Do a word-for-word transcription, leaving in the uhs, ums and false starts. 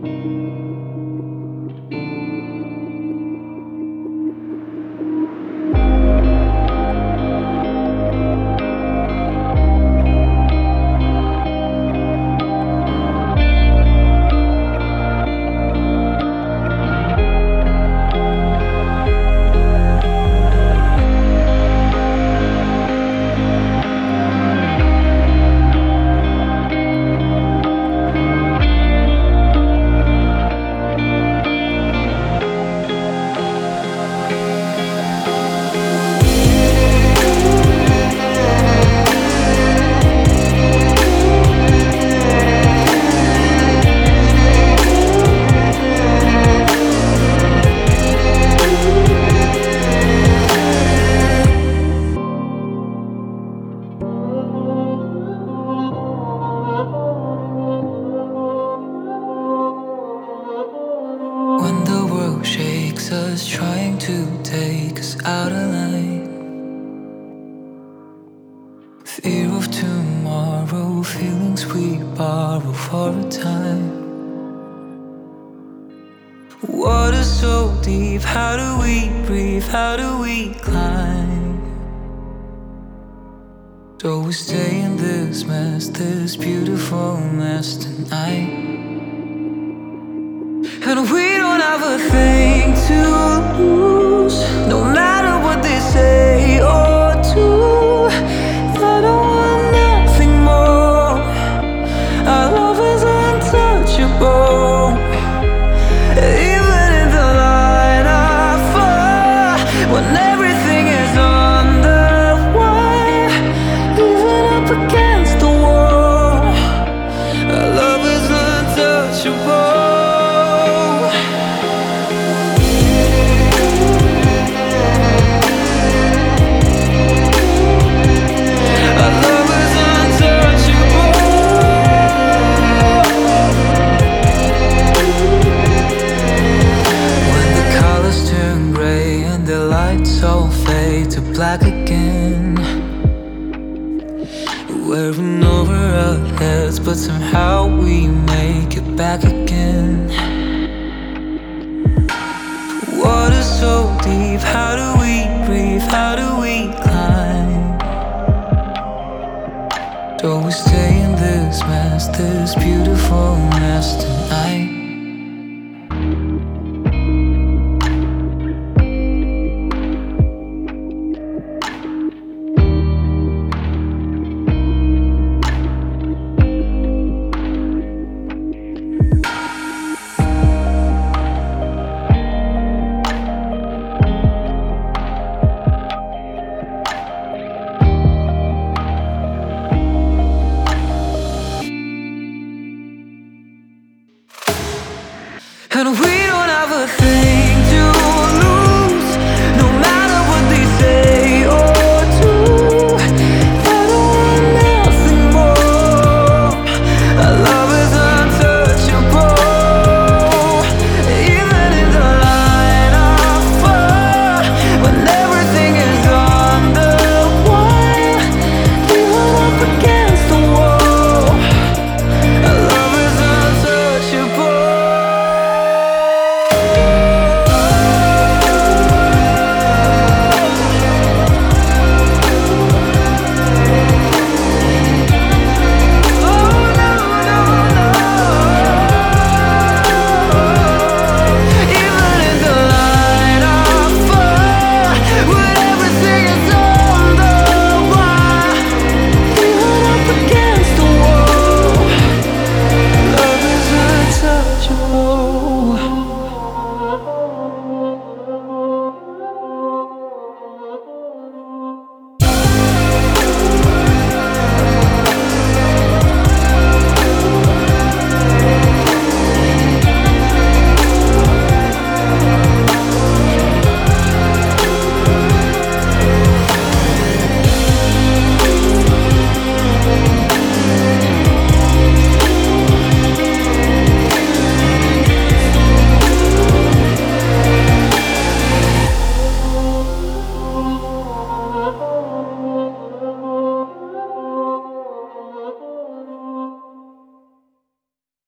When the world shakes us, trying to take us out of line. Fear of tomorrow, feelings we borrow for a time. Water so deep, how do we breathe, how do we climb? Do we stay in this mess, this beautiful mess tonight? And we don't have a thing to lose, no matter what they say or do. I don't want nothing more. Our love is untouchable. Even in the line of fire, when everything is on the wire, even up against the wall, our love is untouchable. All fade to black again. Wearing over our heads, but somehow we make it back again. Water so deep, how do we breathe, how do we climb? Do we stay in this mess, this beautiful mess tonight? And we don't have a thing